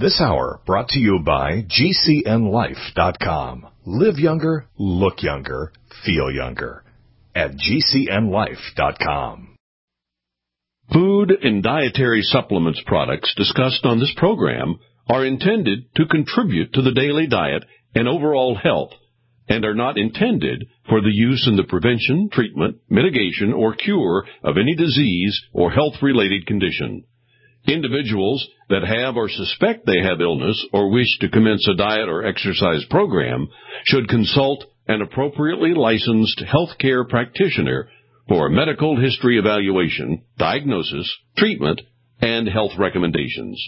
This hour brought to you by GCNLife.com. Live younger, look younger, feel younger at GCNLife.com. Food and dietary supplements products discussed on this program are intended to contribute to the daily diet and overall health and are not intended for the use in the prevention, treatment, mitigation, or cure of any disease or health-related condition. Individuals that have or suspect they have illness or wish to commence a diet or exercise program should consult an appropriately licensed healthcare practitioner for a medical history evaluation, diagnosis, treatment, and health recommendations.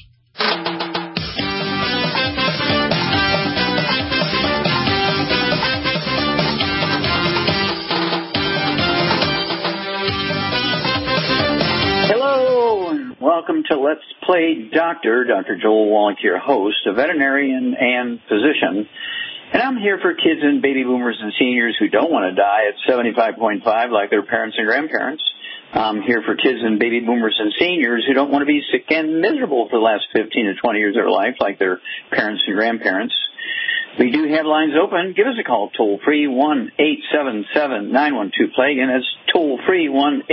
Welcome to Let's Play Doctor. Dr. Joel Wallach, your host, a veterinarian and physician. And I'm here for kids and baby boomers and seniors who don't want to die at 75.5 like their parents and grandparents. I'm here for kids and baby boomers and seniors who don't want to be sick and miserable for the last 15 to 20 years of their life like their parents and grandparents. We do have lines open. Give us a call, toll-free, 1-877-912-PLAY. Again, that's toll-free,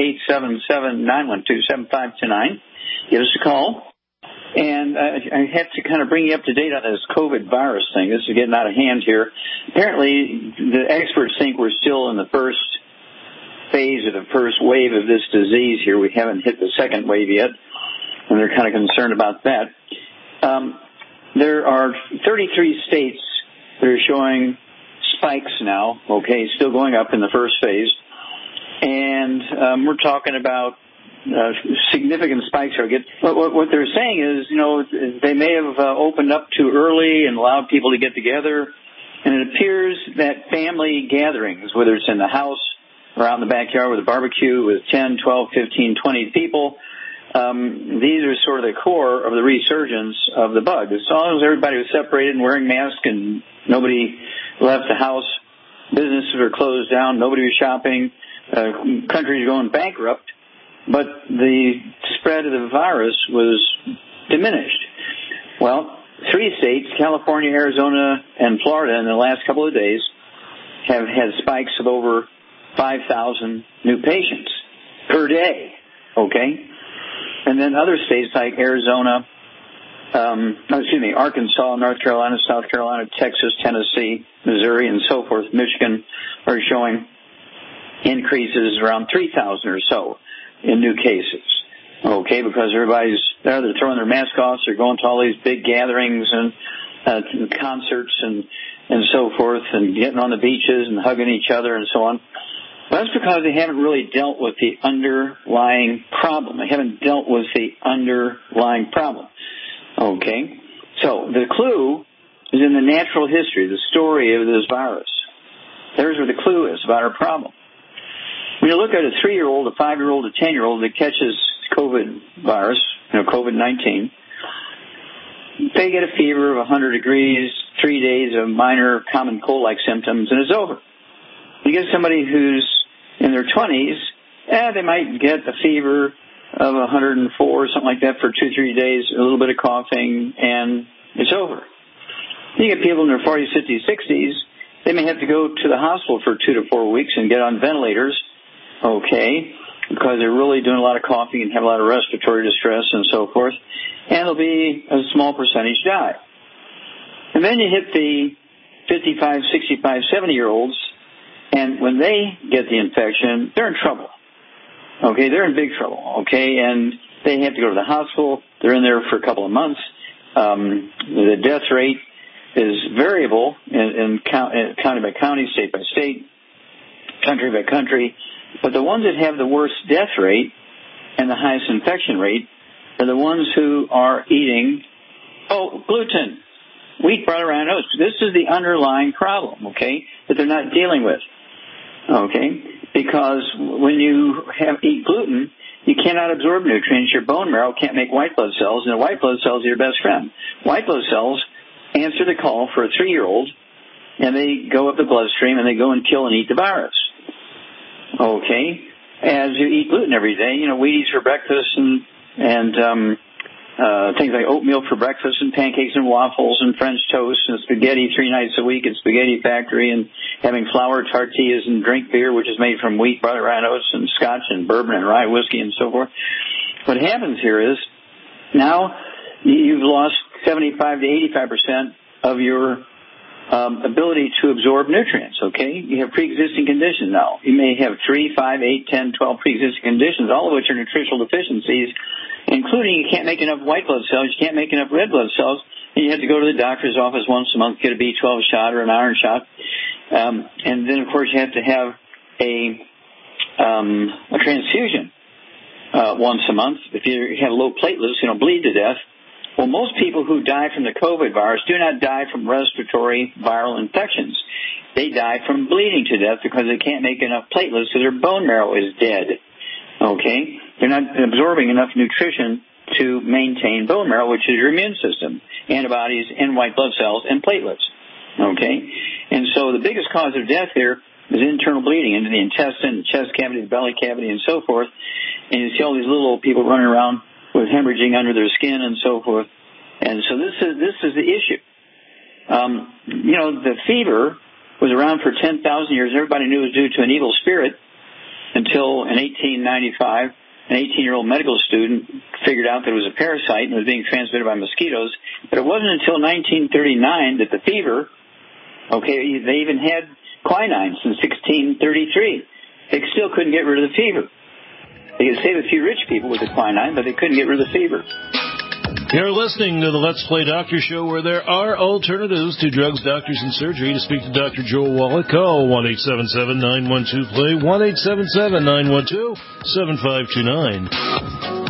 1-877-912-7529. Give us a call. And I have to kind of bring you up to date on this COVID virus thing. This is getting out of hand here. Apparently, the experts think we're still in the first phase of the first wave of this disease here. We haven't hit the second wave yet, and they're kind of concerned about that. There are 33 states that are showing spikes now, okay, still going up in the first phase. And we're talking about significant spikes. What they're saying is, you know, they may have opened up too early and allowed people to get together. And it appears that family gatherings, whether it's in the house or out in the backyard with a barbecue with 10, 12, 15, 20 people, these are sort of the core of the resurgence of the bug. As long as everybody was separated and wearing masks and nobody left the house, businesses were closed down, nobody was shopping, countries going bankrupt, but the spread of the virus was diminished. Well, 3 states, California, Arizona, and Florida, in the last couple of days have had spikes of over 5,000 new patients per day, okay? And then other states like Arizona, Arkansas, North Carolina, South Carolina, Texas, Tennessee, Missouri, and so forth, Michigan, are showing increases around 3,000 or so in new cases. Okay, because everybody's there, they're throwing their mask off, they're going to all these big gatherings and concerts and so forth, and getting on the beaches and hugging each other and so on. Well, that's because they haven't really dealt with the underlying problem. They haven't dealt with the underlying problem. Okay? So the clue is in the natural history, the story of this virus. There's where the clue is about our problem. When you look at a 3-year-old, a 5-year-old, a 10-year-old that catches COVID virus, COVID-19, they get a fever of 100 degrees, 3 days of minor common cold-like symptoms, and it's over. You get somebody who's in their 20s, they might get a fever of 104 or something like that for 2-3 days, a little bit of coughing, and it's over. You get people in their 40s, 50s, 60s, they may have to go to the hospital for 2 to 4 weeks and get on ventilators, okay, because they're really doing a lot of coughing and have a lot of respiratory distress and so forth, and there'll be a small percentage die. And then you hit the 55, 65, 70-year-olds, and when they get the infection, they're in trouble. Okay, they're in big trouble, okay, and they have to go to the hospital. They're in there for a couple of months. The death rate is variable in county by county, state by state, country by country. But the ones that have the worst death rate and the highest infection rate are the ones who are eating, gluten, wheat, butter, and oats. This is the underlying problem, okay, that they're not dealing with, okay, because when you eat gluten, you cannot absorb nutrients. Your bone marrow can't make white blood cells, and the white blood cells are your best friend. White blood cells answer the call for a 3-year-old, and they go up the bloodstream, and they go and kill and eat the virus. Okay, as you eat gluten every day, Wheaties for breakfast and things like oatmeal for breakfast and pancakes and waffles and French toast and spaghetti 3 nights a week at Spaghetti Factory, and having flour tortillas and drink beer, which is made from wheat, barley, rye, and oats, and scotch and bourbon and rye whiskey and so forth. What happens here is now you've lost 75 to 85% of your ability to absorb nutrients, okay? You have pre-existing conditions now. You may have 3, 5, 8, 10, 12 pre-existing conditions, all of which are nutritional deficiencies, including you can't make enough white blood cells, you can't make enough red blood cells, and you have to go to the doctor's office once a month, get a B12 shot or an iron shot. And then, of course, you have to have a transfusion once a month. If you have low platelets, you don't bleed to death. Well, most people who die from the COVID virus do not die from respiratory viral infections. They die from bleeding to death because they can't make enough platelets, so their bone marrow is dead. Okay? They're not absorbing enough nutrition to maintain bone marrow, which is your immune system, antibodies and white blood cells and platelets. Okay? And so the biggest cause of death here is internal bleeding into the intestine, the chest cavity, the belly cavity, and so forth. And you see all these little people running around with hemorrhaging under their skin and so forth. And so this is the issue. The fever was around for 10,000 years. Everybody knew it was due to an evil spirit until in 1895, an 18-year-old medical student figured out that it was a parasite and it was being transmitted by mosquitoes. But it wasn't until 1939 that the fever, okay, they even had quinine since 1633. They still couldn't get rid of the fever. They could save a few rich people with the quinine, but they couldn't get rid of the fever. You're listening to the Let's Play Doctor Show, where there are alternatives to drugs, doctors, and surgery. To speak to Dr. Joel Wallach, call 1-877-912-PLAY, 1-877-912-7529.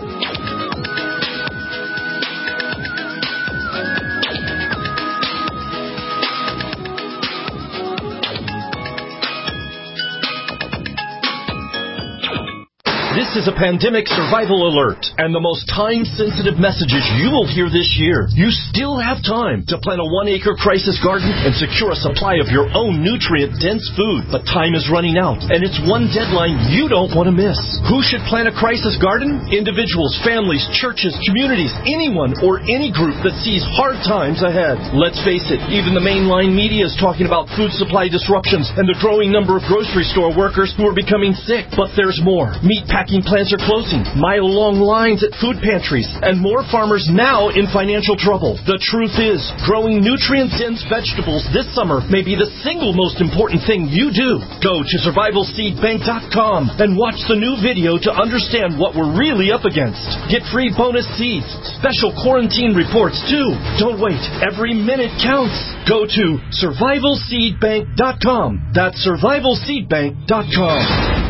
This is a pandemic survival alert, and the most time-sensitive messages you will hear this year. You still have time to plant a 1-acre crisis garden and secure a supply of your own nutrient-dense food. But time is running out, and it's one deadline you don't want to miss. Who should plant a crisis garden? Individuals, families, churches, communities, anyone or any group that sees hard times ahead. Let's face it, even the mainline media is talking about food supply disruptions and the growing number of grocery store workers who are becoming sick. But there's more. Meat packing plants are closing, mile-long lines at food pantries, and more farmers now in financial trouble. The truth is, growing nutrient-dense vegetables this summer may be the single most important thing you do. Go to survivalseedbank.com and watch the new video to understand what we're really up against. Get free bonus seeds, special quarantine reports too. Don't wait. Every minute counts. Go to survivalseedbank.com. That's survivalseedbank.com.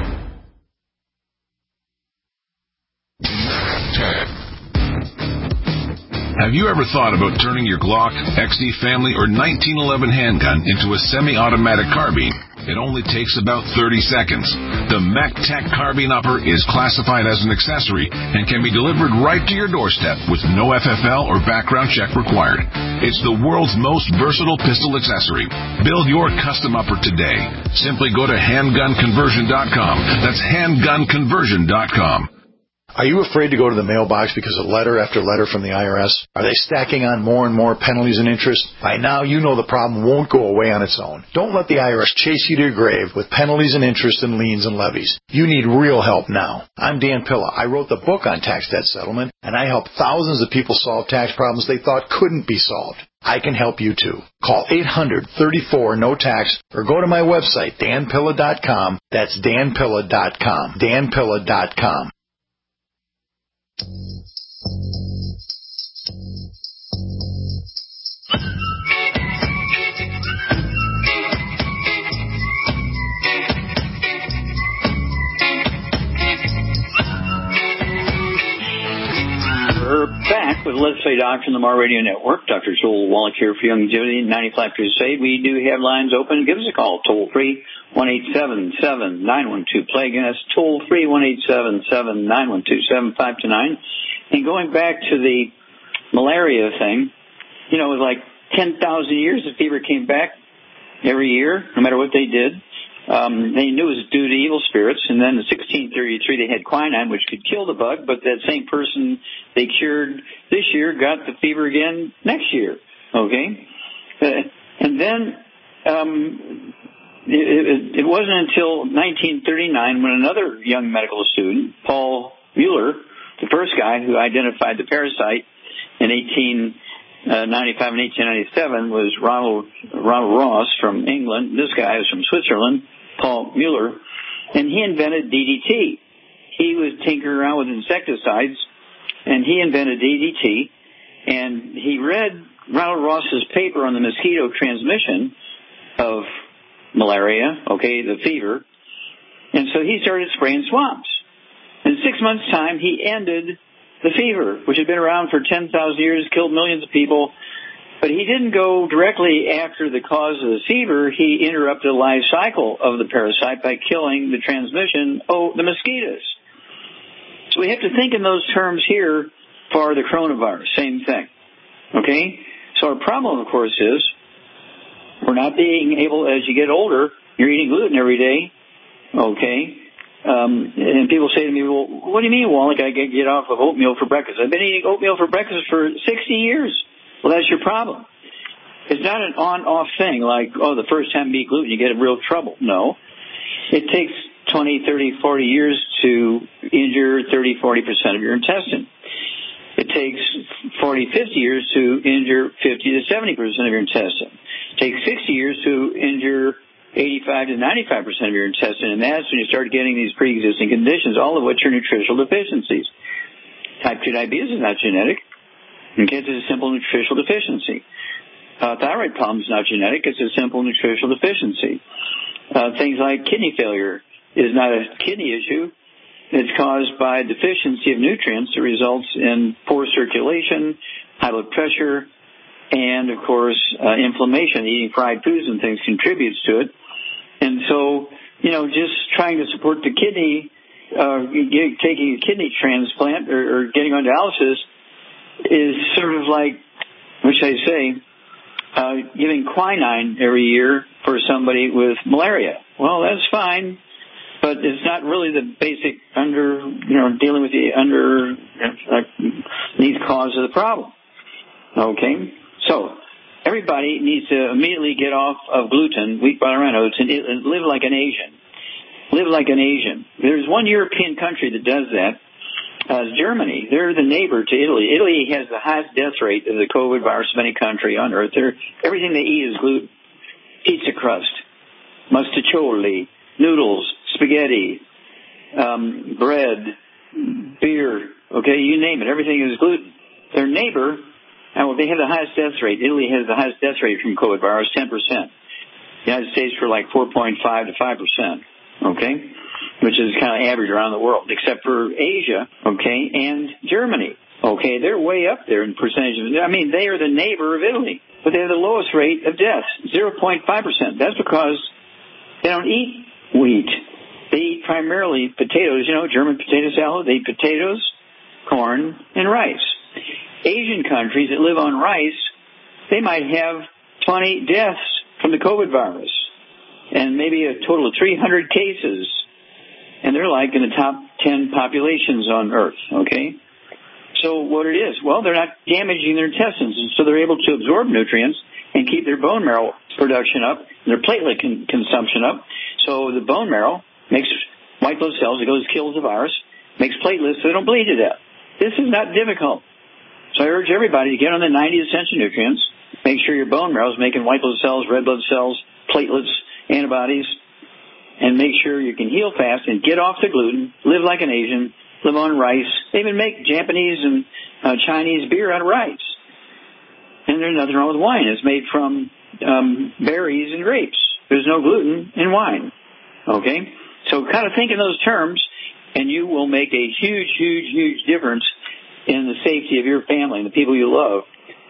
Have you ever thought about turning your Glock, XD Family, or 1911 handgun into a semi-automatic carbine? It only takes about 30 seconds. The MacTac Carbine Upper is classified as an accessory and can be delivered right to your doorstep with no FFL or background check required. It's the world's most versatile pistol accessory. Build your custom upper today. Simply go to handgunconversion.com. That's handgunconversion.com. Are you afraid to go to the mailbox because of letter after letter from the IRS? Are they stacking on more and more penalties and interest? By now, you know the problem won't go away on its own. Don't let the IRS chase you to your grave with penalties and interest and liens and levies. You need real help now. I'm Dan Pilla. I wrote the book on tax debt settlement, and I help thousands of people solve tax problems they thought couldn't be solved. I can help you too. Call 800-34-NO-TAX or go to my website, danpilla.com. That's danpilla.com. danpilla.com. We're back with Let's Play Doctor on the Mar Radio Network. Dr. Joel Wallach here for Longevity 95 Crusade. We do have lines open. Give us a call, toll-free, 1-877-912-PLAY. Again, that's toll-free, 1-877-912-7529. And going back to the malaria thing, it was like 10,000 years the fever came back every year, no matter what they did. They knew it was due to evil spirits, and then in 1633 they had quinine, which could kill the bug, but that same person they cured this year got the fever again next year. Okay? And then it wasn't until 1939 when another young medical student, Paul Mueller, the first guy who identified the parasite in 1895 and 1897, was Ronald Ross from England. This guy is from Switzerland, Paul Mueller, and he invented DDT. He was tinkering around with insecticides, and he invented DDT, and he read Ronald Ross's paper on the mosquito transmission of malaria, the fever, and so he started spraying swamps. In 6 months' time, he ended the fever, which had been around for 10,000 years, killed millions of people. But he didn't go directly after the cause of the fever. He interrupted the life cycle of the parasite by killing the transmission, the mosquitoes. So we have to think in those terms here for the coronavirus. Same thing. Okay? So our problem, of course, is we're not being able, as you get older, you're eating gluten every day. Okay? And people say to me, well, what do you mean, Wallach, I get off of oatmeal for breakfast? I've been eating oatmeal for breakfast for 60 years. Well, that's your problem. It's not an on-off thing like, the first time you eat gluten, you get in real trouble. No. It takes 20, 30, 40 years to injure 30, 40% of your intestine. It takes 40, 50 years to injure 50 to 70% of your intestine. It takes 60 years to injure 85 to 95% of your intestine, and that's when you start getting these pre-existing conditions, all of which are nutritional deficiencies. Type 2 diabetes is not genetic. Okay, it's a simple nutritional deficiency. Thyroid problem is not genetic. It's a simple nutritional deficiency. Things like kidney failure is not a kidney issue. It's caused by deficiency of nutrients that results in poor circulation, high blood pressure, and, of course, inflammation. Eating fried foods and things contributes to it. And so, just trying to support the kidney, taking a kidney transplant or getting on dialysis is sort of like, what should I say, giving quinine every year for somebody with malaria. Well, that's fine, but it's not really the basic dealing with the underneath cause of the problem. Okay? So, everybody needs to immediately get off of gluten, wheat, barley, rye, oats, and live like an Asian. Live like an Asian. There's one European country that does that. Germany. They're the neighbor to Italy. Italy has the highest death rate of the COVID virus of any country on earth. Everything they eat is gluten. Pizza crust, mustacholi, noodles, spaghetti, bread, beer, you name it. Everything is gluten. Their neighbor, they have the highest death rate. Italy has the highest death rate from COVID virus, 10%. The United States for like 4.5 to 5%, which is kind of average around the world, except for Asia, and Germany. They're way up there in percentage. They are the neighbor of Italy, but they have the lowest rate of death, 0.5%. That's because they don't eat wheat. They eat primarily potatoes, German potato salad. They eat potatoes, corn, and rice. Asian countries that live on rice, they might have 20 deaths from the COVID virus and maybe a total of 300 cases. And they're like in the top 10 populations on Earth, So what it is, they're not damaging their intestines, and so they're able to absorb nutrients and keep their bone marrow production up, and their platelet consumption up. So the bone marrow makes white blood cells, it goes kills the virus, makes platelets so they don't bleed to death. This is not difficult. So I urge everybody to get on the 90 essential nutrients, make sure your bone marrow is making white blood cells, red blood cells, platelets, antibodies, and make sure you can heal fast and get off the gluten, live like an Asian, live on rice. They even make Japanese and Chinese beer out of rice. And there's nothing wrong with wine. It's made from berries and grapes. There's no gluten in wine. So kind of think in those terms, and you will make a huge, huge, huge difference in the safety of your family and the people you love.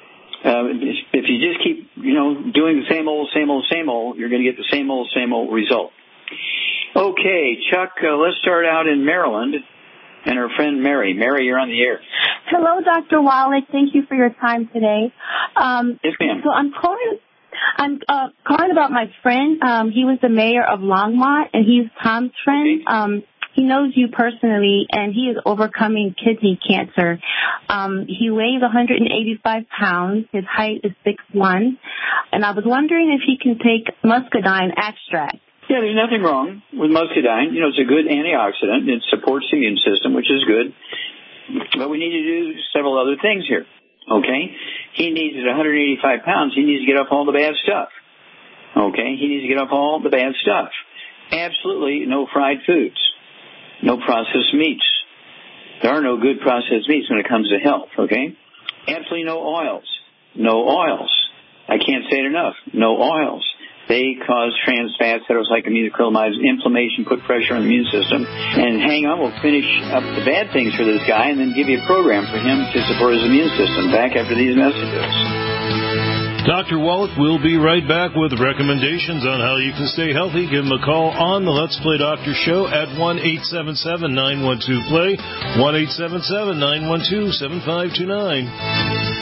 If you just keep, doing the same old, you're going to get the same old result. Okay, Chuck, let's start out in Maryland and our friend Mary. Mary, you're on the air. Hello, Dr. Wallach. Thank you for your time today. Yes, ma'am. So I'm calling I'm calling about my friend. He was the mayor of Longmont, and he's Tom's friend. Okay. He knows you personally, and he is overcoming kidney cancer. He weighs 185 pounds. His height is 6'1", and I was wondering if he can take muscadine extract. Yeah, there's nothing wrong with muscadine. It's a good antioxidant. It supports the immune system, which is good. But we need to do several other things here, okay? He needs, at 185 pounds, he needs to get off all the bad stuff, okay? He needs to get off all the bad stuff. Absolutely no fried foods, no processed meats. There are no good processed meats when it comes to health, okay? Absolutely no oils. No oils. I can't say it enough. No oils. They cause trans fats, heterocycloamidacrylamides, inflammation, put pressure on the immune system. And hang on, we'll finish up the bad things for this guy and then give you a program for him to support his immune system. Back after these messages. Dr. Wallach will be right back with recommendations on how you can stay healthy. Give him a call on the Let's Play Doctor show at 1-877-912-PLAY, 1-877-912-7529.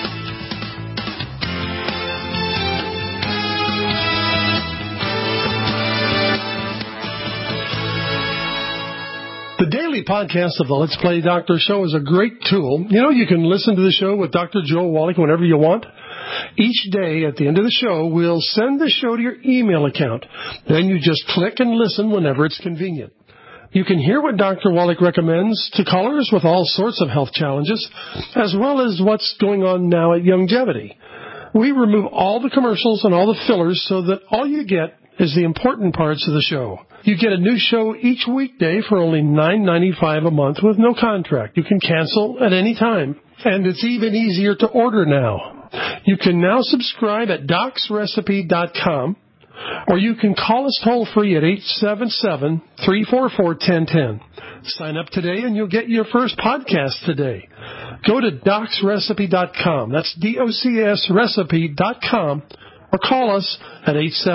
The daily podcast of the Let's Play Doctor show is a great tool. You can listen to the show with Dr. Joel Wallach whenever you want. Each day at the end of the show, we'll send the show to your email account. Then you just click and listen whenever it's convenient. You can hear what Dr. Wallach recommends to callers with all sorts of health challenges, as well as what's going on now at Youngevity. We remove all the commercials and all the fillers so that all you get is the important parts of the show. You get a new show each weekday for only $9.95 a month with no contract. You can cancel at any time. And it's even easier to order now. You can now subscribe at docsrecipe.com, or you can call us toll-free at 877-344-1010. Sign up today and you'll get your first podcast today. Go to docsrecipe.com. That's DOCSrecipe.com. Or call us at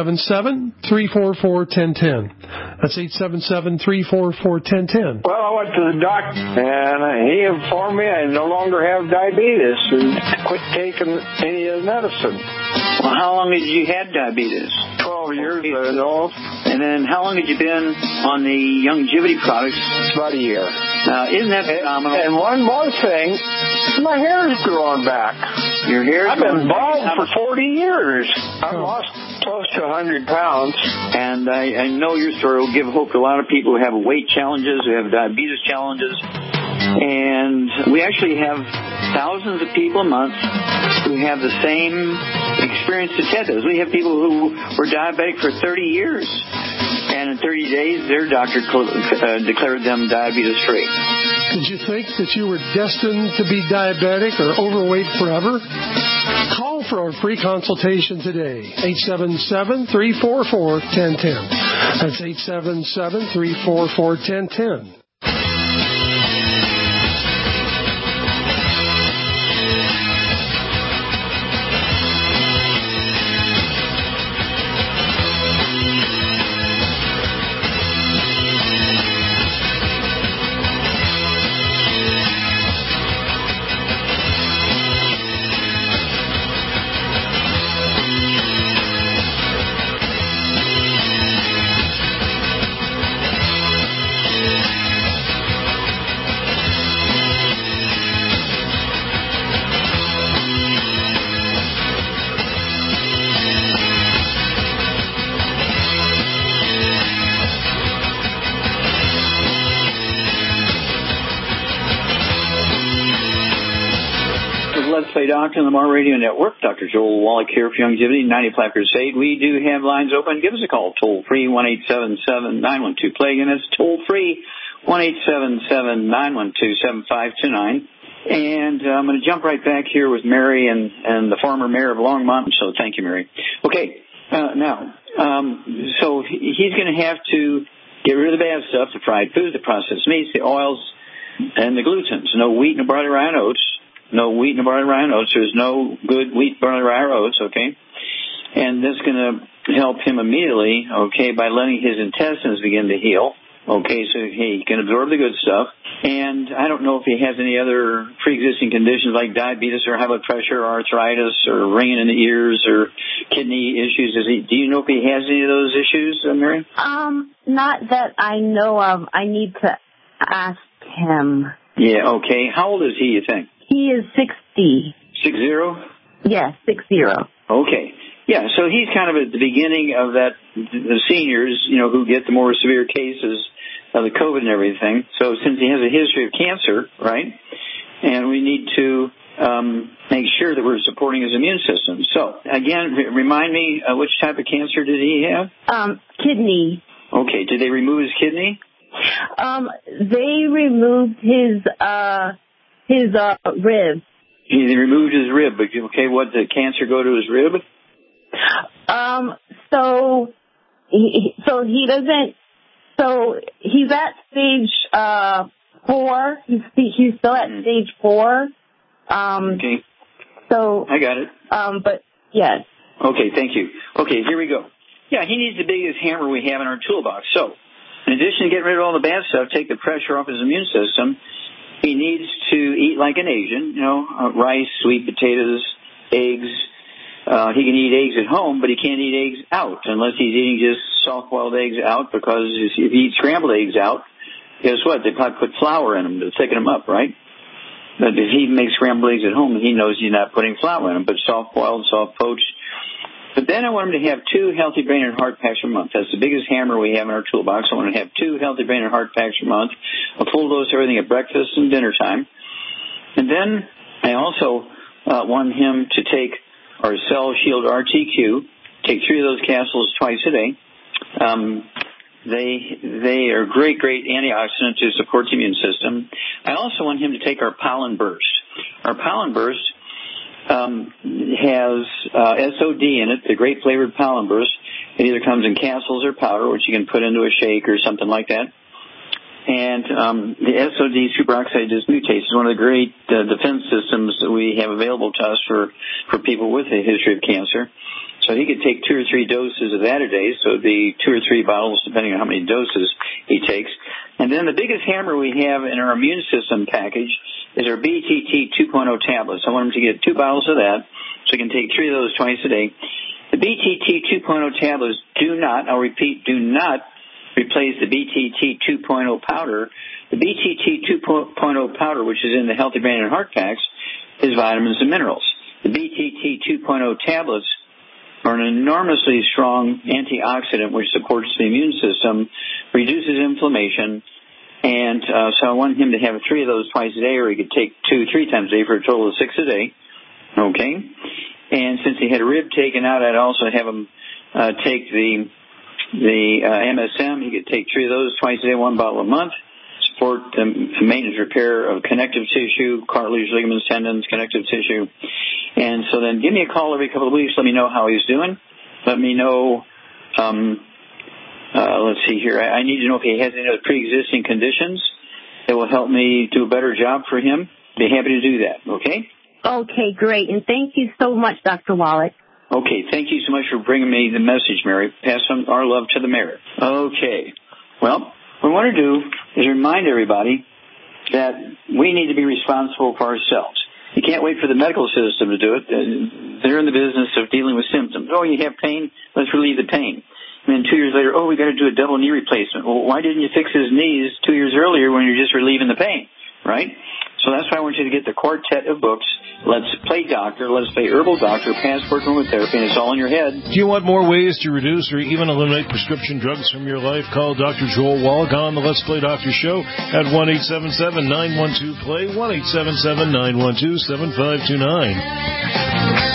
877-344-1010. That's 877-344-1010. Well, I went to the doctor, and he informed me I no longer have diabetes and quit taking any of the medicine. Well, how long had you had diabetes? 12 years ago. And then how long had you been on the Youngevity products? About a year. Isn't that phenomenal? And one more thing, my hair is growing back. Your hair? I've been bald for 40 years. I've lost close to 100 pounds. And I know your story will give hope to a lot of people who have weight challenges, who have diabetes challenges. And we actually have thousands of people a month who have the same experience that Ted does. We have people who were diabetic for 30 years. And in 30 days, their doctor declared them diabetes-free. Did you think that you were destined to be diabetic or overweight forever? Call for a free consultation today. 877-344-1010. That's 877-344-1010. Let's Play Doctor on the Mar Radio Network. Dr. Joel Wallach here for Youngevity, 95 Crusade. We do have lines open. Give us a call, toll-free, 1-877-912-PLAY. Again, that's toll-free, 1-877-912-7529. And I'm going to jump right back here with Mary and the former mayor of Longmont. So thank you, Mary. Okay, so he's going to have to get rid of the bad stuff, the fried foods, the processed meats, the oils, and the glutens. No wheat, no barley, rye, and oats. No wheat, no barley, rye, and oats. There's no good wheat, barley, rye, or oats, okay? And this is going to help him immediately, okay, by letting his intestines begin to heal. Okay, so he can absorb the good stuff. And I don't know if he has any other pre-existing conditions like diabetes or high blood pressure or arthritis or ringing in the ears or kidney issues. Do you know if he has any of those issues, Mary? Not that I know of. I need to ask him. Yeah, okay. How old is he, you think? He is 60. 60? Yes, 60. Okay. Yeah, so he's kind of at the beginning of that, the seniors, who get the more severe cases of the COVID and everything. So since he has a history of cancer, right, and we need to make sure that we're supporting his immune system. So, again, remind me, which type of cancer did he have? Kidney. Okay. Did they remove his kidney? They removed his rib. They removed his rib. Okay, what, did cancer go to his rib? So he's at stage 4. He's still at stage 4. Okay. So I got it. But yes. Okay, thank you. Okay, here we go. Yeah, he needs the biggest hammer we have in our toolbox. So, in addition to getting rid of all the bad stuff, take the pressure off his immune system, he needs to eat like an Asian, rice, sweet potatoes, eggs. He can eat eggs at home, but he can't eat eggs out unless he's eating just soft-boiled eggs out, because if he eats scrambled eggs out, guess what? They probably put flour in them to thicken them up, right? But if he makes scrambled eggs at home, he knows he's not putting flour in them, but soft-boiled, soft-poached. But then I want him to have 2 healthy brain and heart packs a month. That's the biggest hammer we have in our toolbox. I want to have 2 healthy brain and heart packs a month, a full dose of everything at breakfast and dinner time. And then I also want him to take our Cell Shield RTQ, take 3 of those capsules twice a day. They are great antioxidant to support the immune system. I also want him to take our Pollen Burst. Our Pollen Burst has SOD in it, the great flavored Pollen Burst. It either comes in capsules or powder, which you can put into a shake or something like that. And the SOD superoxide dismutase is one of the great defense systems that we have available to us for people with a history of cancer. So he could take 2 or 3 doses of that a day, so it'd be 2 or 3 bottles depending on how many doses he takes. And then the biggest hammer we have in our immune system package is our BTT 2.0 tablets. I want him to get 2 bottles of that, so he can take 3 of those twice a day. The BTT 2.0 tablets do not, I'll repeat, do not replace the BTT 2.0 powder. The BTT 2.0 powder, which is in the Healthy Brain and Heart Packs, is vitamins and minerals. The BTT 2.0 tablets are an enormously strong antioxidant which supports the immune system, reduces inflammation, and so I want him to have 3 of those twice a day, or he could take 2, 3 times a day for a total of 6 a day. Okay? And since he had a rib taken out, I'd also have him take the MSM. He could take 3 of those twice a day, 1 bottle a month. Support the maintenance repair of connective tissue, cartilage, ligaments, tendons, connective tissue. And so then give me a call every couple of weeks. Let me know how he's doing. Let me know, let's see here. I need to know if he has any other pre-existing conditions that will help me do a better job for him. Be happy to do that, okay? Okay, great. And thank you so much, Dr. Wallach. Okay, thank you so much for bringing me the message, Mary. Pass on our love to the mayor. Okay. Well, what we want to do is remind everybody that we need to be responsible for ourselves. You can't wait for the medical system to do it. They're in the business of dealing with symptoms. Oh, you have pain? Let's relieve the pain. And then 2 years later, we got to do a double knee replacement. Well, why didn't you fix his knees 2 years earlier when you're just relieving the pain, right? So that's why I want you to get the quartet of books. Let's Play Doctor, Let's Play Herbal Doctor, Passport Aromatherapy, and it's all in your head. Do you want more ways to reduce or even eliminate prescription drugs from your life? Call Dr. Joel Wallach on the Let's Play Doctor show at 1-877-912-PLAY, 1-877-912-7529.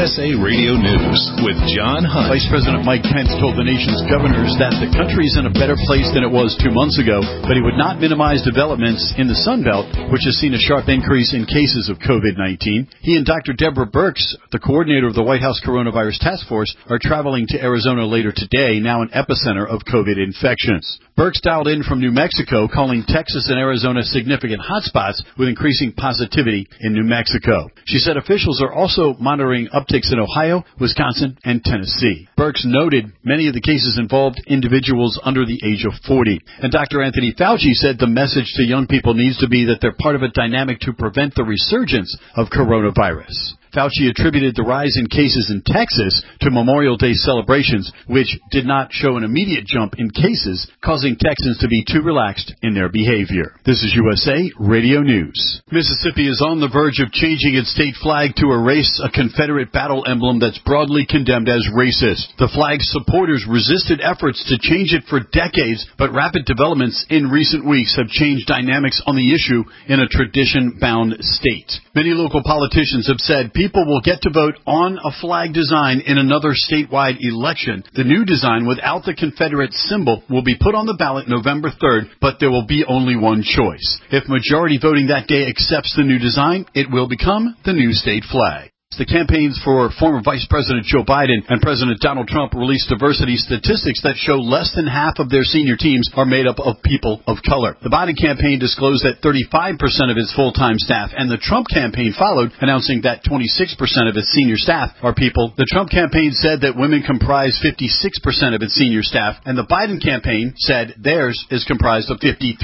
USA Radio News with John Hunt. Vice President Mike Pence told the nation's governors that the country is in a better place than it was 2 months ago, but he would not minimize developments in the Sun Belt, which has seen a sharp increase in cases of COVID-19. He and Dr. Deborah Birx, the coordinator of the White House Coronavirus Task Force, are traveling to Arizona later today, now an epicenter of COVID infections. Birx dialed in from New Mexico, calling Texas and Arizona significant hotspots with increasing positivity in New Mexico. She said officials are also monitoring upticks in Ohio, Wisconsin, and Tennessee. Birx noted many of the cases involved individuals under the age of 40. And Dr. Anthony Fauci said the message to young people needs to be that they're part of a dynamic to prevent the resurgence of coronavirus. Fauci attributed the rise in cases in Texas to Memorial Day celebrations, which did not show an immediate jump in cases, causing Texans to be too relaxed in their behavior. This is USA Radio News. Mississippi is on the verge of changing its state flag to erase a Confederate battle emblem that's broadly condemned as racist. The flag's supporters resisted efforts to change it for decades, but rapid developments in recent weeks have changed dynamics on the issue in a tradition-bound state. Many local politicians have said people will get to vote on a flag design in another statewide election. The new design without the Confederate symbol will be put on the ballot November 3rd, but there will be only one choice. If majority voting that day accepts the new design, it will become the new state flag. The campaigns for former Vice President Joe Biden and President Donald Trump released diversity statistics that show less than half of their senior teams are made up of people of color. The Biden campaign disclosed that 35% of its full-time staff, and the Trump campaign followed, announcing that 26% of its senior staff are people. The Trump campaign said that women comprise 56% of its senior staff, and the Biden campaign said theirs is comprised of 53%.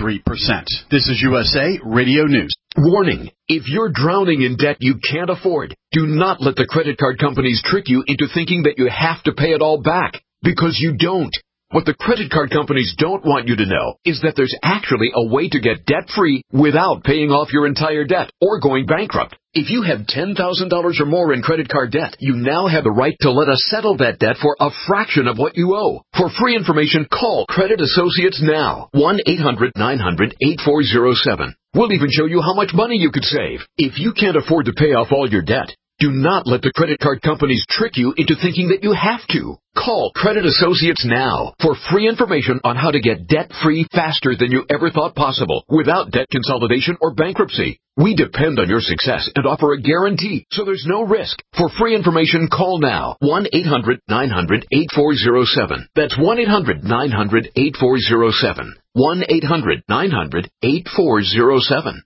This is USA Radio News. Warning, if you're drowning in debt you can't afford, do not let the credit card companies trick you into thinking that you have to pay it all back, because you don't. What the credit card companies don't want you to know is that there's actually a way to get debt-free without paying off your entire debt or going bankrupt. If you have $10,000 or more in credit card debt, you now have the right to let us settle that debt for a fraction of what you owe. For free information, call Credit Associates now. 1-800-900-8407. We'll even show you how much money you could save. If you can't afford to pay off all your debt, do not let the credit card companies trick you into thinking that you have to. Call Credit Associates now for free information on how to get debt-free faster than you ever thought possible without debt consolidation or bankruptcy. We depend on your success and offer a guarantee, so there's no risk. For free information, call now. 1-800-900-8407. That's 1-800-900-8407. 1-800-900-8407.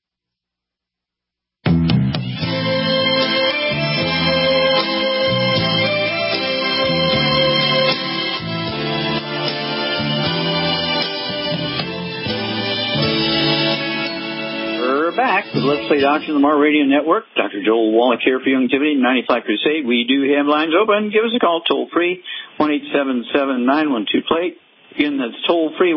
Back with Let's Play Doctor on the Lamar Radio Network. Dr. Joel Wallach here for Youngevity 95 Crusade. We do have lines open. Give us a call toll free, 1-877-912-PLAY. Again, that's toll free,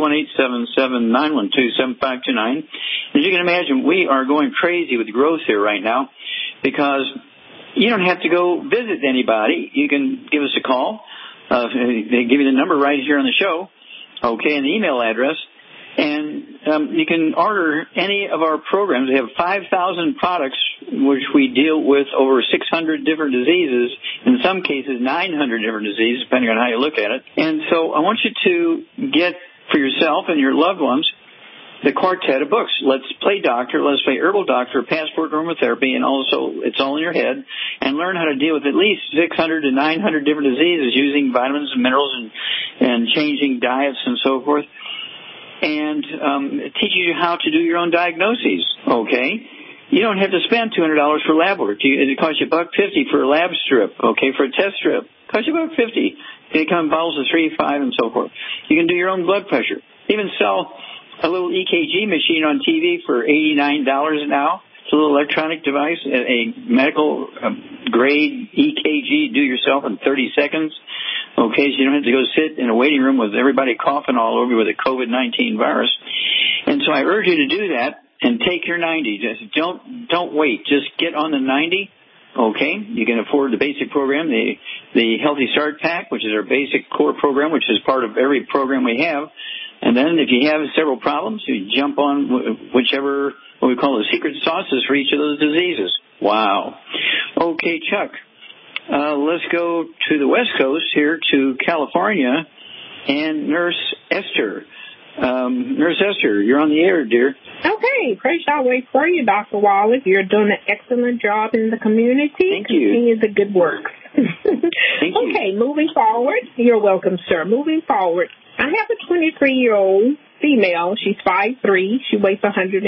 1-877-912-7529. As you can imagine, we are going crazy with growth here right now because you don't have to go visit anybody. You can give us a call. They give you the number right here on the show, okay, and the email address. And you can order any of our programs. We have 5,000 products, which we deal with over 600 different diseases, in some cases 900 different diseases, depending on how you look at it. And so I want you to get for yourself and your loved ones the quartet of books. Let's Play Doctor, Let's Play Herbal Doctor, Passport Aromatherapy, and also It's All in Your Head, and learn how to deal with at least 600 to 900 different diseases using vitamins and minerals and changing diets and so forth. And it teaches you how to do your own diagnoses, okay? You don't have to spend $200 for lab work. It costs you $150 for a lab strip, okay, for a test strip. It costs you $150. They come in bottles of 3, 5, and so forth. You can do your own blood pressure. Even sell a little EKG machine on TV for $89 now. It's a little electronic device, a medical grade EKG do yourself in 30 seconds. Okay, so you don't have to go sit in a waiting room with everybody coughing all over you with a COVID-19 virus. And so I urge you to do that and take your 90. Just don't wait. Just get on the 90. Okay, you can afford the basic program, the Healthy Start Pack, which is our basic core program, which is part of every program we have. And then if you have several problems, you jump on whichever, what we call the secret sauces for each of those diseases. Wow. Okay, Chuck. let's go to the West Coast here to California and Nurse Esther. Nurse Esther, you're on the air, dear. Okay, praise Yahweh for you, Dr. Wallace. You're doing an excellent job in the community. Thank you. Continue the good work. Thank you. Okay, moving forward. You're welcome, sir. Moving forward, I have a 23-year-old female. She's 5'3". She weighs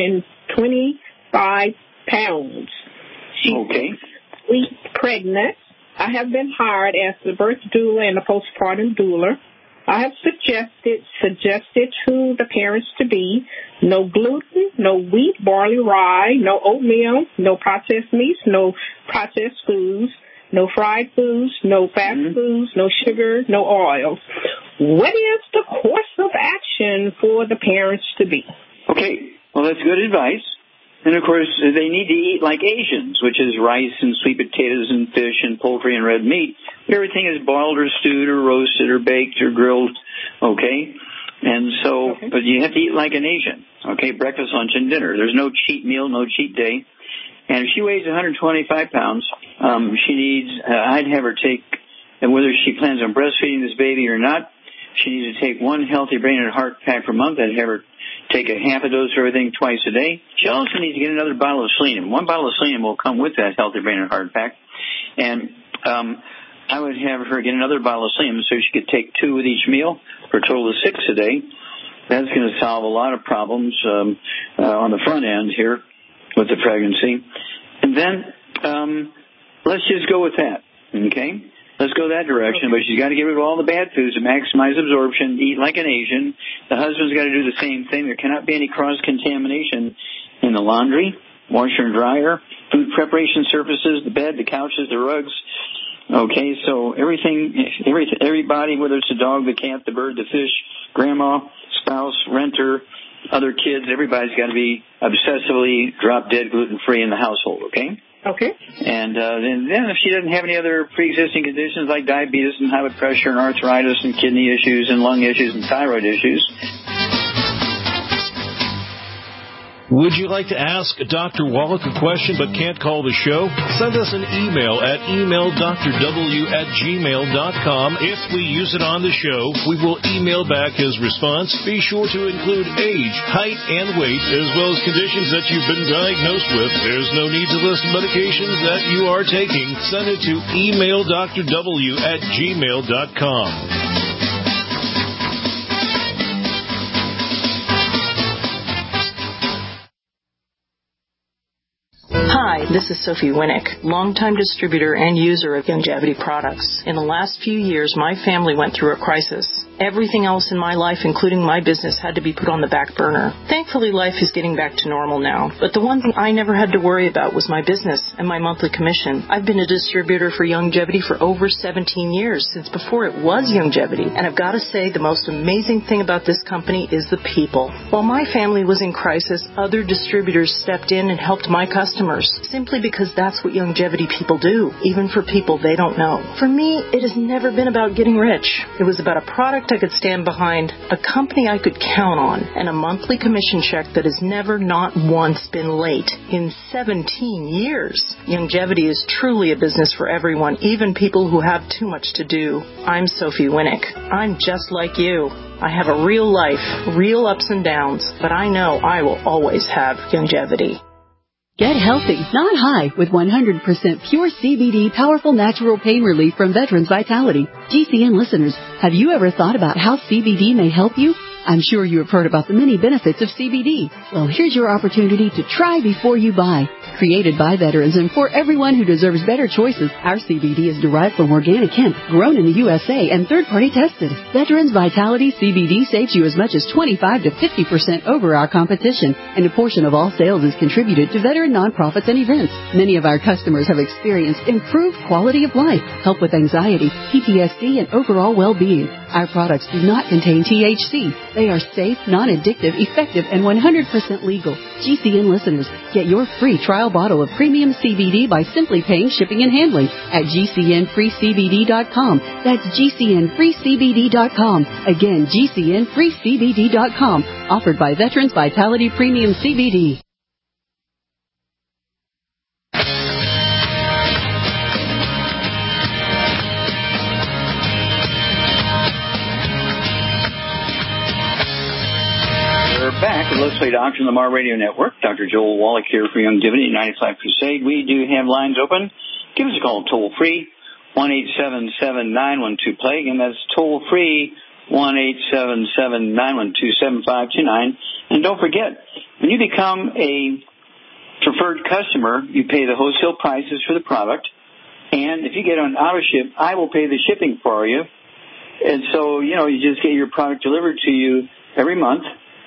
125 pounds. She's 6 weeks pregnant. I have been hired as the birth doula and the postpartum doula. I have suggested to the parents to be no gluten, no wheat, barley, rye, no oatmeal, no processed meats, no processed foods, no fried foods, no fast foods, no sugar, no oils. What is the course of action for the parents to be? Okay, well, that's good advice. And, of course, they need to eat like Asians, which is rice and sweet potatoes and fish and poultry and red meat. Everything is boiled or stewed or roasted or baked or grilled, okay? And so, but you have to eat like an Asian, okay? Breakfast, lunch, and dinner. There's no cheat meal, no cheat day. And if she weighs 125 pounds, she needs, I'd have her take, and whether she plans on breastfeeding this baby or not, she needs to take one healthy brain and heart pack per month. I'd have her take a half a dose of everything twice a day. She also needs to get another bottle of selenium. One bottle of selenium will come with that healthy brain and heart pack. And I would have her get another bottle of selenium so she could take 2 with each meal for a total of 6 a day. That's going to solve a lot of problems on the front end here with the pregnancy. And then let's just go with that, okay? Let's go that direction, but she's got to get rid of all the bad foods to maximize absorption, eat like an Asian. The husband's got to do the same thing. There cannot be any cross-contamination in the laundry, washer and dryer, food preparation surfaces, the bed, the couches, the rugs. Okay, so everybody, whether it's the dog, the cat, the bird, the fish, grandma, spouse, renter, other kids, everybody's got to be obsessively drop-dead gluten-free in the household, okay? Okay. And then if she doesn't have any other pre-existing conditions like diabetes and high blood pressure and arthritis and kidney issues and lung issues and thyroid issues. Would you like to ask Dr. Wallach a question but can't call the show? Send us an email at emaildrw@gmail.com. If we use it on the show, we will email back his response. Be sure to include age, height, and weight, as well as conditions that you've been diagnosed with. There's no need to list medications that you are taking. Send it to emaildrw@gmail.com. Hi, this is Sophie Winnick, longtime distributor and user of Youngevity products. In the last few years, my family went through a crisis. Everything else in my life, including my business, had to be put on the back burner. Thankfully, life is getting back to normal now. But the one thing I never had to worry about was my business and my monthly commission. I've been a distributor for Youngevity for over 17 years, since before it was Youngevity. And I've got to say, the most amazing thing about this company is the people. While my family was in crisis, other distributors stepped in and helped my customers, simply because that's what Youngevity people do, even for people they don't know. For me, it has never been about getting rich. It was about a product I could stand behind, a company I could count on, and a monthly commission check that has never, not once, been late in 17 years. Youngevity is truly a business for everyone, even people who have too much to do. I'm Sophie Winnick. I'm just like you. I have a real life, real ups and downs, but I know I will always have Youngevity. Get healthy, not high, with 100% pure CBD powerful natural pain relief from Veterans Vitality. GCN listeners, have you ever thought about how CBD may help you? I'm sure you have heard about the many benefits of CBD. Well, here's your opportunity to try before you buy. Created by veterans and for everyone who deserves better choices, our CBD is derived from organic hemp, grown in the USA and third-party tested. Veterans Vitality CBD saves you as much as 25 to 50% over our competition, and a portion of all sales is contributed to veteran nonprofits and events. Many of our customers have experienced improved quality of life, help with anxiety, PTSD, and overall well-being. Our products do not contain THC. They are safe, non-addictive, effective, and 100% legal. GCN listeners, get your free trial bottle of premium CBD by simply paying shipping and handling at GCNFreeCBD.com. That's GCNFreeCBD.com. Again, GCNFreeCBD.com. Offered by Veterans Vitality Premium CBD. Let's Play Doctor on the Lamar Radio Network. Dr. Joel Wallach here for Youngevity 95 Crusade. We do have lines open. Give us a call toll-free, 1-877-912-PLAY. Again, that's toll-free, 1-877-912-7529. And don't forget, when you become a preferred customer, you pay the wholesale prices for the product. And if you get an auto-ship, I will pay the shipping for you. And so, you just get your product delivered to you every month.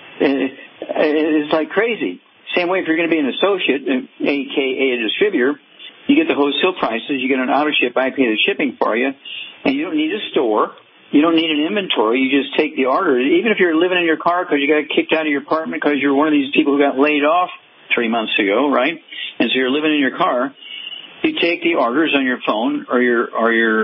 It's like crazy. Same way if you're going to be an associate, a.k.a. a distributor, you get the wholesale prices, you get an auto-ship, I pay the shipping for you, and you don't need a store. You don't need an inventory. You just take the order. Even if you're living in your car because you got kicked out of your apartment because you're one of these people who got laid off 3 months ago, right? And so you're living in your car. You take the orders on your phone or your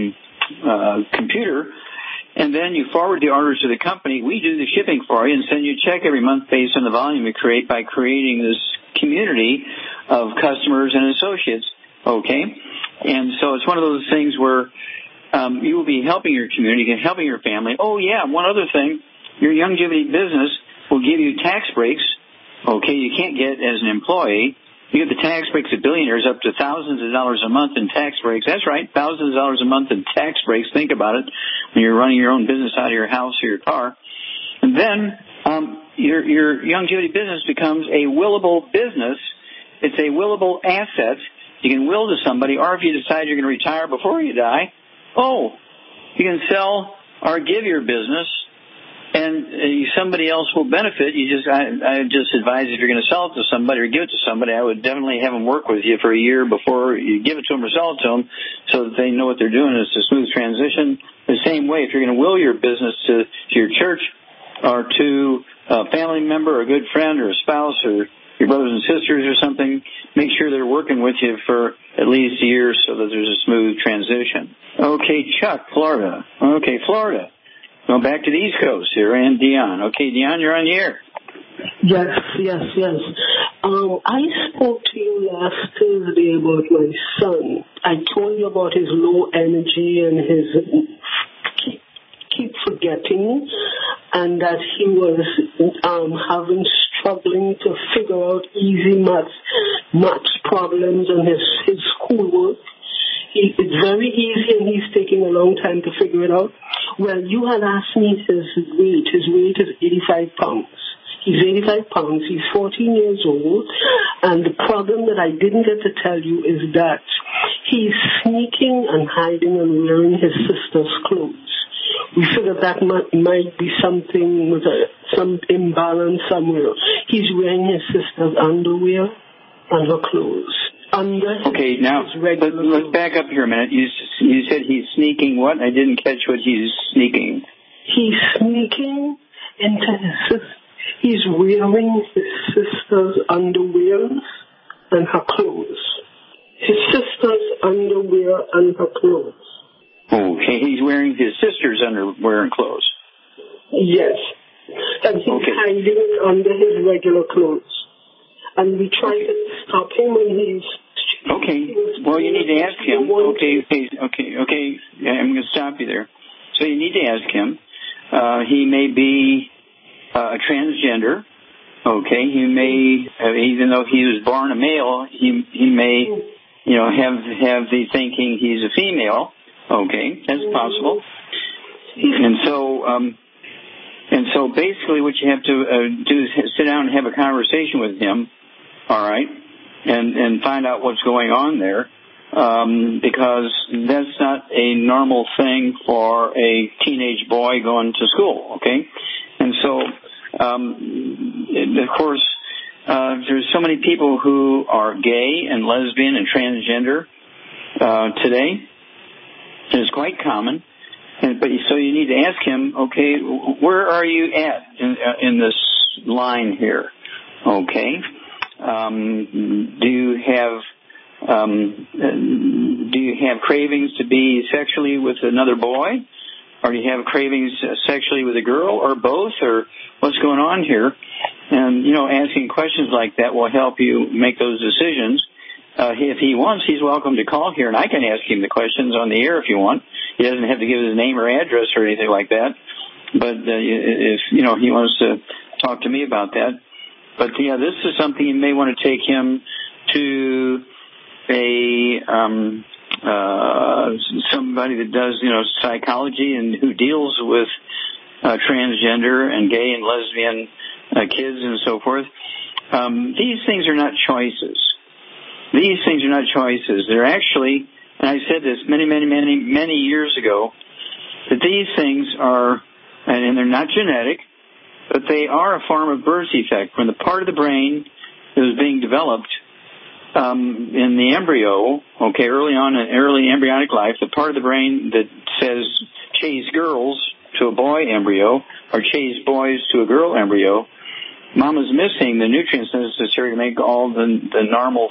computer, and then you forward the orders to the company. We do the shipping for you and send you a check every month based on the volume you create by creating this community of customers and associates, okay? And so it's one of those things where you will be helping your community and helping your family. Oh, yeah, one other thing, your Youngevity business will give you tax breaks, okay, you can't get as an employee. You get the tax breaks of billionaires up to thousands of dollars a month in tax breaks. That's right, thousands of dollars a month in tax breaks. Think about it when you're running your own business out of your house or your car. And then your Youngevity business becomes a willable business. It's a willable asset. You can will to somebody, or if you decide you're going to retire before you die, you can sell or give your business, and somebody else will benefit. I just advise if you're going to sell it to somebody or give it to somebody, I would definitely have them work with you for a year before you give it to them or sell it to them so that they know what they're doing. It's a smooth transition. The same way, if you're going to will your business to your church or to a family member or a good friend or a spouse or your brothers and sisters or something, make sure they're working with you for at least a year so that there's a smooth transition. Okay, Chuck, Florida. Okay, Florida. Going back to the East Coast here, and Dion. Okay, Dion, you're on the air. Yes. I spoke to you last Thursday about my son. I told you about his low energy and his keep forgetting, and that he was struggling to figure out easy maths problems and his schoolwork. It's very easy, and he's taking a long time to figure it out. Well, you had asked me his weight. His weight is 85 pounds. He's 85 pounds. He's 14 years old. And the problem that I didn't get to tell you is that he's sneaking and hiding and wearing his sister's clothes. We figured that might be something with some imbalance somewhere. He's wearing his sister's underwear and her clothes. Okay, now let's back up here a minute. You said he's sneaking what? I didn't catch what he's sneaking. He's sneaking into his sister. He's wearing his sister's underwear and her clothes. His sister's underwear and her clothes. Okay, he's wearing his sister's underwear and clothes. Yes. And he's hiding it under his regular clothes. And we try to stop him when he's... Okay, well, you need to ask him. Okay, I'm going to stop you there. So you need to ask him. He may be a transgender. Okay, he may, even though he was born a male, he may, have the thinking he's a female. Okay, that's possible. And so basically what you have to do is sit down and have a conversation with him, all right, and find out what's going on there, because that's not a normal thing for a teenage boy going to school, okay? And so, of course, there's so many people who are gay and lesbian and transgender today. It's quite common. But so you need to ask him, okay, where are you at in this line here? Okay, do you have cravings to be sexually with another boy, or do you have cravings sexually with a girl, or both, or what's going on here? And asking questions like that will help you make those decisions. If he wants, he's welcome to call here, and I can ask him the questions on the air if you want. He doesn't have to give his name or address or anything like that. But if he wants to talk to me about that. But, yeah, this is something you may want to take him to somebody that does, psychology and who deals with transgender and gay and lesbian kids and so forth. These things are not choices. These things are not choices. They're actually, and I said this many years ago, that these things are, and they're not genetic, but they are a form of birth defect. When the part of the brain that was being developed in the embryo, early on in early embryonic life, the part of the brain that says chase girls to a boy embryo or chase boys to a girl embryo, mama's missing the nutrients necessary to make all the normal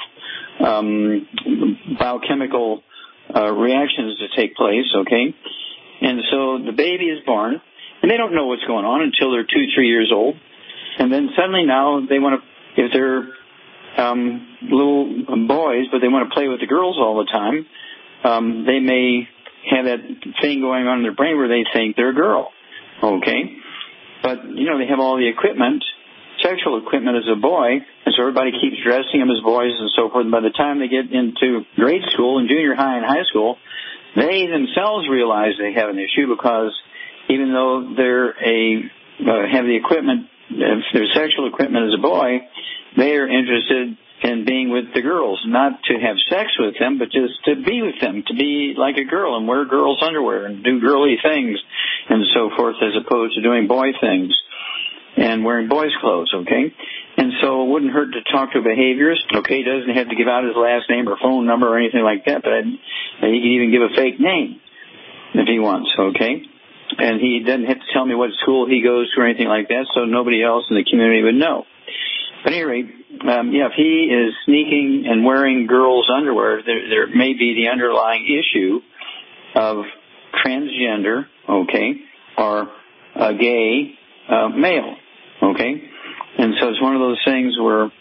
biochemical reactions to take place, And so the baby is born, and they don't know what's going on until they're 2-3 years old. And then suddenly now they want to, if they're little boys, but they want to play with the girls all the time, they may have that thing going on in their brain where they think they're a girl, But, they have all the equipment, sexual equipment as a boy, and so everybody keeps dressing them as boys and so forth. And by the time they get into grade school and junior high and high school, they themselves realize they have an issue because even though they're have the equipment, their sexual equipment as a boy, they are interested in being with the girls, not to have sex with them, but just to be with them, to be like a girl and wear girls' underwear and do girly things and so forth, as opposed to doing boy things and wearing boys' clothes, And so it wouldn't hurt to talk to a behaviorist, He doesn't have to give out his last name or phone number or anything like that, but he can even give a fake name if he wants, And he doesn't have to tell me what school he goes to or anything like that, so nobody else in the community would know. But at any rate, if he is sneaking and wearing girls' underwear, there may be the underlying issue of transgender, or a gay male, And so it's one of those things where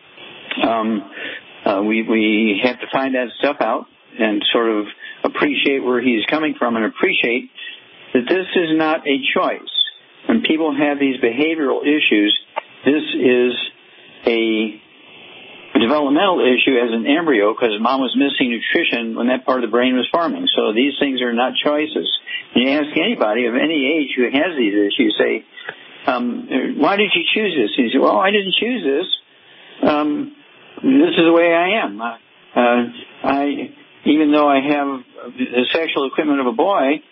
we have to find that stuff out and sort of appreciate where he's coming from and appreciate that this is not a choice. When people have these behavioral issues, this is a developmental issue as an embryo because mom was missing nutrition when that part of the brain was forming. So these things are not choices. And you ask anybody of any age who has these issues, say, why did you choose this? And you say, well, I didn't choose this. This is the way I am. Even though I have the sexual equipment of a boy,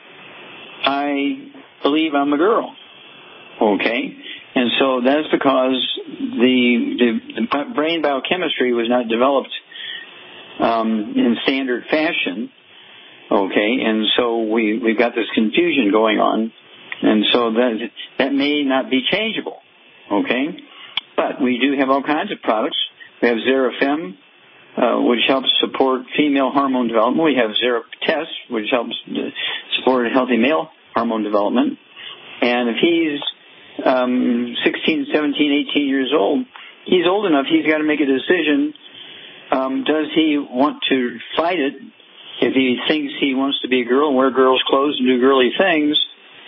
I believe I'm a girl. And so that's because the brain biochemistry was not developed in standard fashion. And so we've got this confusion going on. And so that may not be changeable, But we do have all kinds of products. We have Xerafem, which helps support female hormone development. We have Xeraptest, which helps support healthy male hormone development. And if he's 16, 17, 18 years old, he's old enough, he's got to make a decision. Does he want to fight it if he thinks he wants to be a girl and wear girls' clothes and do girly things?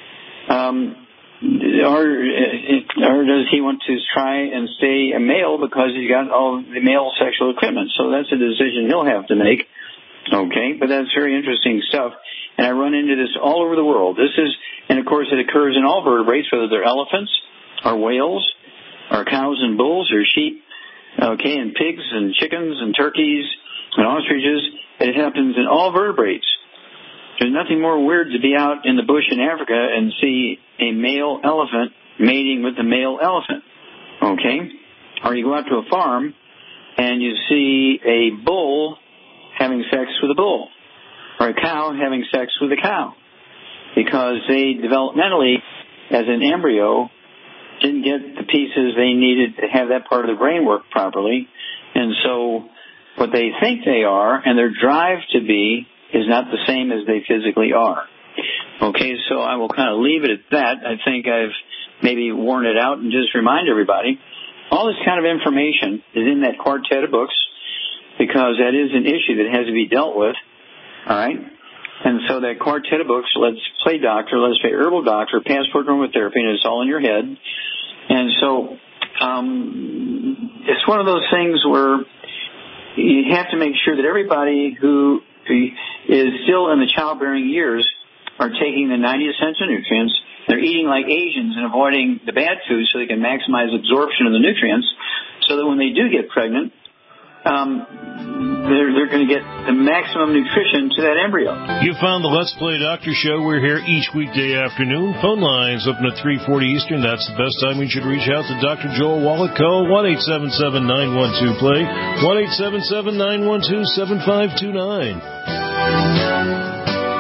Or does he want to try and stay a male because he's got all the male sexual equipment? So that's a decision he'll have to make. But that's very interesting stuff. And I run into this all over the world. And of course it occurs in all vertebrates, whether they're elephants or whales or cows and bulls or sheep, and pigs and chickens and turkeys and ostriches. It happens in all vertebrates. There's nothing more weird to be out in the bush in Africa and see a male elephant mating with a male elephant, Or you go out to a farm and you see a bull having sex with a bull, or a cow having sex with a cow, because they developmentally, as an embryo, didn't get the pieces they needed to have that part of the brain work properly. And so what they think they are and their drive to be is not the same as they physically are. So I will kind of leave it at that. I think I've maybe worn it out and just remind everybody, all this kind of information is in that quartet of books because that is an issue that has to be dealt with, all right? And so that quartet of books, Let's Play Doctor, Let's Play Herbal Doctor, Passport Aromatherapy, and it's all in your head. And so it's one of those things where you have to make sure that everybody who is still in the childbearing years are taking the 90 essential nutrients. They're eating like Asians and avoiding the bad foods so they can maximize absorption of the nutrients so that when they do get pregnant, they're going to get the maximum nutrition to that embryo. You found the Let's Play Doctor Show. We're here each weekday afternoon. Phone lines open at 3:40 Eastern. That's the best time you should reach out to Dr. Joel Wallach. Call 1-877-912-PLAY, 1-877-912-7529.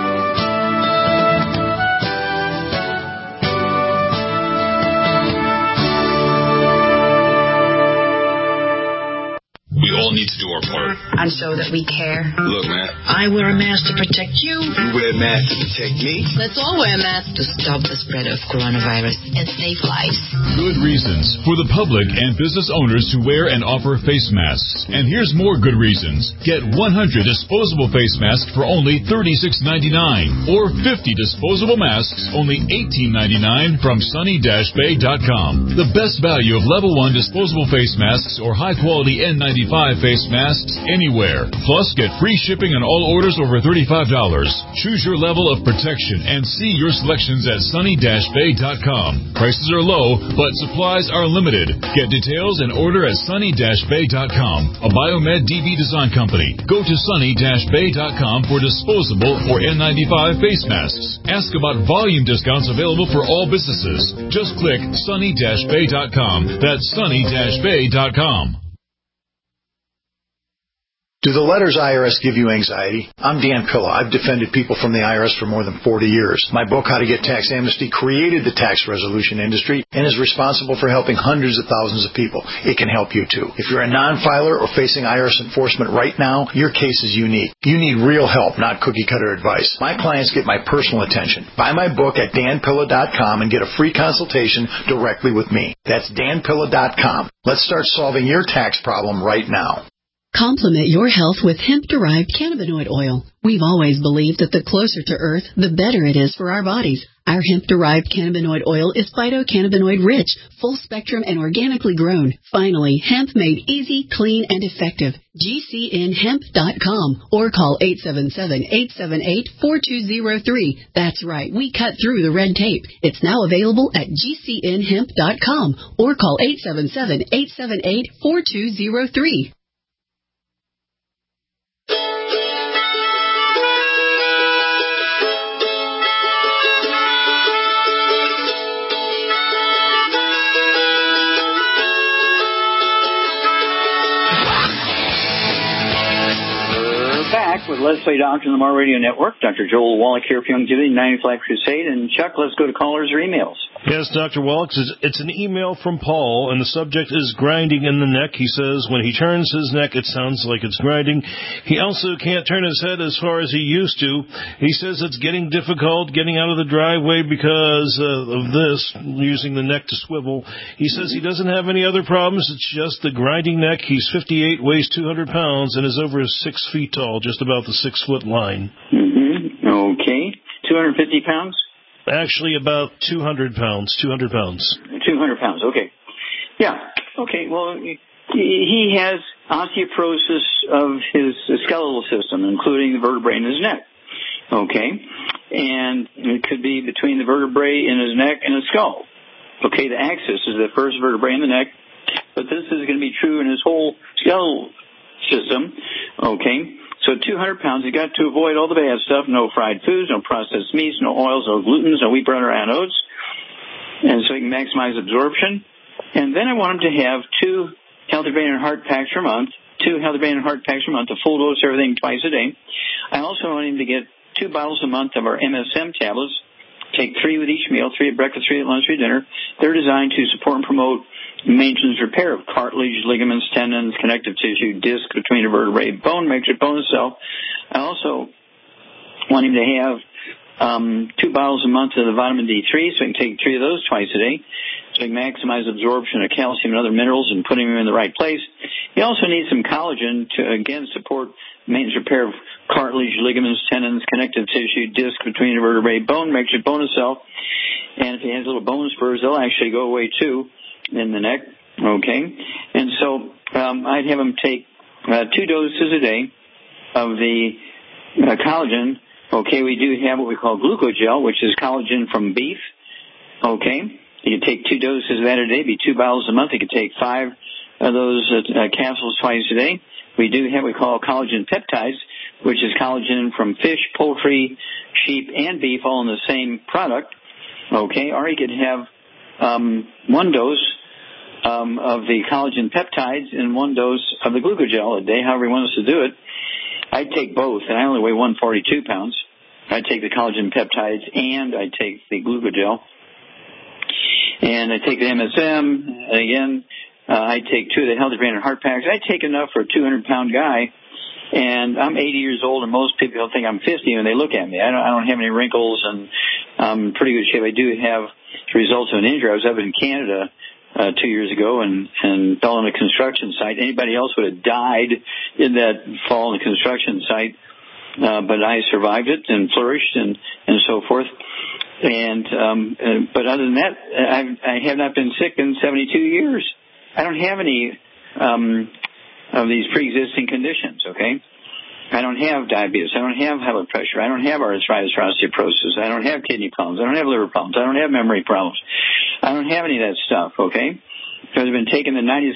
We all need to do our part. And show that we care. Look, man. I wear a mask to protect you. You wear a mask to protect me. Let's all wear a mask to stop the spread of coronavirus and save lives. Good reasons for the public and business owners to wear and offer face masks. And here's more good reasons. Get 100 disposable face masks for only $36.99 or 50 disposable masks only $18.99 from sunny-bay.com. The best value of level 1 disposable face masks or high-quality N95 face masks anywhere. Plus, get free shipping on all orders over $35. Choose your level of protection and see your selections at sunny-bay.com. Prices are low, but supplies are limited. Get details and order at sunny-bay.com. A Biomed DB Design Company. Go to sunny-bay.com for disposable or N95 face masks. Ask about volume discounts available for all businesses. Just click sunny-bay.com. That's sunny-bay.com. Do the letters IRS give you anxiety? I'm Dan Pilla. I've defended people from the IRS for more than 40 years. My book, How to Get Tax Amnesty, created the tax resolution industry and is responsible for helping hundreds of thousands of people. It can help you too. If you're a non-filer or facing IRS enforcement right now, your case is unique. You need real help, not cookie-cutter advice. My clients get my personal attention. Buy my book at danpilla.com and get a free consultation directly with me. That's danpilla.com. Let's start solving your tax problem right now. Complement your health with hemp-derived cannabinoid oil. We've always believed that the closer to Earth, the better it is for our bodies. Our hemp-derived cannabinoid oil is phytocannabinoid-rich, full-spectrum, and organically grown. Finally, hemp made easy, clean, and effective. GCNhemp.com or call 877-878-4203. That's right, we cut through the red tape. It's now available at GCNhemp.com or call 877-878-4203. With Let's Play Doctor on the More Radio Network. Dr. Joel Wallach here for Youngevity 95 Crusade. And Chuck, let's go to callers or emails. Yes, Dr. Wallach, it's an email from Paul, and the subject is grinding in the neck. He says when he turns his neck, it sounds like it's grinding. He also can't turn his head as far as he used to. He says it's getting difficult getting out of the driveway because of this, using the neck to swivel. He says he doesn't have any other problems. It's just the grinding neck. He's 58, weighs 200 pounds, and is over 6 feet tall, just about the 6-foot line. Okay. 250 pounds? Actually, about 200 pounds. 200 pounds. 200 pounds, okay. Yeah. Okay, well, he has osteoporosis of his skeletal system, including the vertebrae in his neck. Okay. And it could be between the vertebrae in his neck and his skull. Okay, the axis is the first vertebrae in the neck, but this is going to be true in his whole skeletal system. Okay. So 200 pounds, you got to avoid all the bad stuff, no fried foods, no processed meats, no oils, no glutens, no wheat bran or anodes, and so he can maximize absorption. And then I want him to have 2 healthy brain and heart packs per month, 2 healthy brain and heart packs per month, a full dose of everything twice a day. I also want him to get 2 bottles a month of our MSM tablets, take 3 with each meal, 3 at breakfast, 3 at lunch, 3 at dinner. They're designed to support and promote maintenance repair of cartilage, ligaments, tendons, connective tissue, disc between the vertebrae, bone mixture, bone itself. I also want him to have 2 bottles a month of the vitamin D3, so he can take 3 of those twice a day, so he can maximize absorption of calcium and other minerals and putting him in the right place. He also needs some collagen to, again, support maintenance repair of cartilage, ligaments, tendons, connective tissue, disc between the vertebrae, bone mixture, bone itself. And if he has little bone spurs, they'll actually go away too. in the neck. Okay. And so I'd have them take 2 doses a day of the collagen. Okay, we do have what we call glucogel, which is collagen from beef. Okay, you can take 2 doses of that a day, be 2 bottles a month. You can take 5 of those capsules twice a day. We do have what we call collagen peptides, which is collagen from fish, poultry, sheep, and beef, all in the same product. Okay, or you could have 1 dose of the collagen peptides and 1 dose of the glucogel a day, however you want us to do it. I take both, and I only weigh 142 pounds. I take the collagen peptides and I take the glucogel. And I take the MSM, and again, I take 2 of the Healthy Brain and Heart Packs. I take enough for a 200-pound guy, and I'm 80 years old, and most people think I'm 50 when they look at me. I don't have any wrinkles, and I'm in pretty good shape. I do have the results of an injury. I was up in Canada 2 years ago and fell on a construction site. Anybody else would have died in that fall on the construction site, but I survived it and flourished and so forth. And but other than that, I have not been sick in 72 years. I don't have any of these pre-existing conditions. Okay, I don't have diabetes. I don't have high blood pressure. I don't have arthritis or osteoporosis. I don't have kidney problems. I don't have liver problems. I don't have memory problems. I don't have any of that stuff. Okay, because I've been taking the 90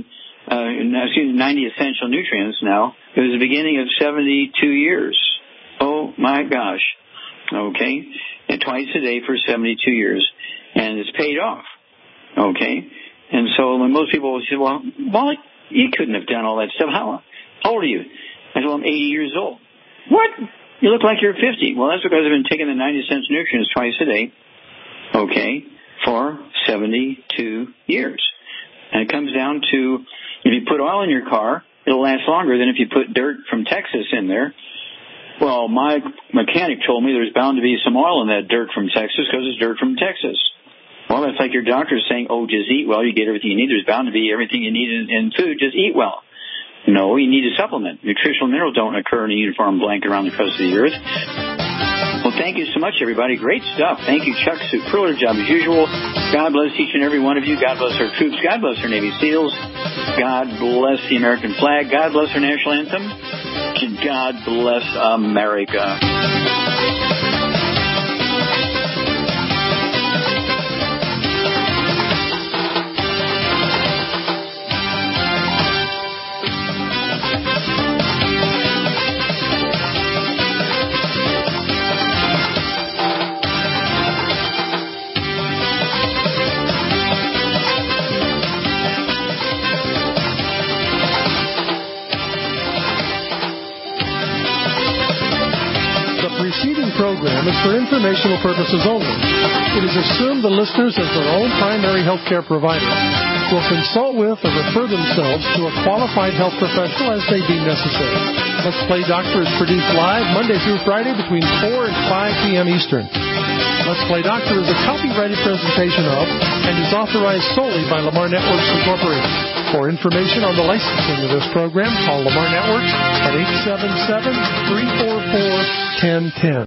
essential nutrients now. It was the beginning of 72 years. Oh my gosh. Okay, and twice a day for 72 years, and it's paid off. Okay, and so when most people say, well, you couldn't have done all that stuff. How old are you? I said, well, I'm 80 years old. What? You look like you're 50. Well, that's because I've been taking the 90 essential nutrients twice a day, okay, for 72 years. And it comes down to, if you put oil in your car, it'll last longer than if you put dirt from Texas in there. Well, my mechanic told me there's bound to be some oil in that dirt from Texas because it's dirt from Texas. Well, that's like your doctor saying, oh, just eat well, you get everything you need. There's bound to be everything you need in food, just eat well. No, you need a supplement. Nutritional minerals don't occur in a uniform blanket around the crust of the earth. Well, thank you so much, everybody. Great stuff. Thank you, Chuck. Superlative job as usual. God bless each and every one of you. God bless our troops. God bless our Navy SEALs. God bless the American flag. God bless our national anthem. And God bless America. Program is for informational purposes only. It is assumed the listeners, as their own primary health care provider, will consult with or refer themselves to a qualified health professional as they deem necessary. Let's Play Doctor is produced live Monday through Friday between 4 and 5 p.m. Eastern. Let's Play Doctor is a copyrighted presentation of and is authorized solely by Lamar Networks Incorporated. For information on the licensing of this program, call Lamar Networks at 877-344-1010.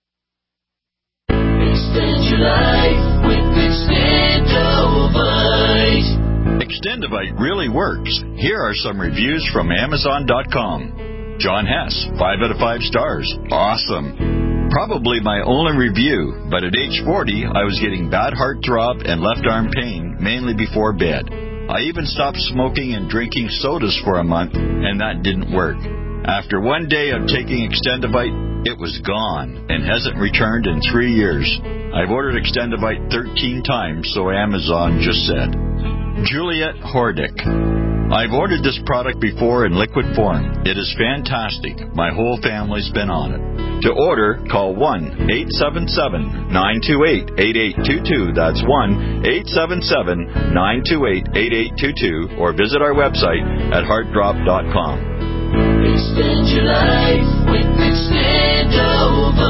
Extend your life with Extendovite. Extendovite really works. Here are some reviews from Amazon.com. John Hess, 5 out of 5 stars. Awesome. Probably my only review, but at age 40, I was getting bad heart throb and left arm pain, mainly before bed. I even stopped smoking and drinking sodas for a month, and that didn't work. After one day of taking Extendovite, it was gone and hasn't returned in 3 years. I've ordered Extendovite 13 times, so Amazon just said. Juliet Hordick. I've ordered this product before in liquid form. It is fantastic. My whole family's been on it. To order, call 1-877-928-8822. That's 1-877-928-8822. Or visit our website at heartdrop.com. Extend your life with Extendovite.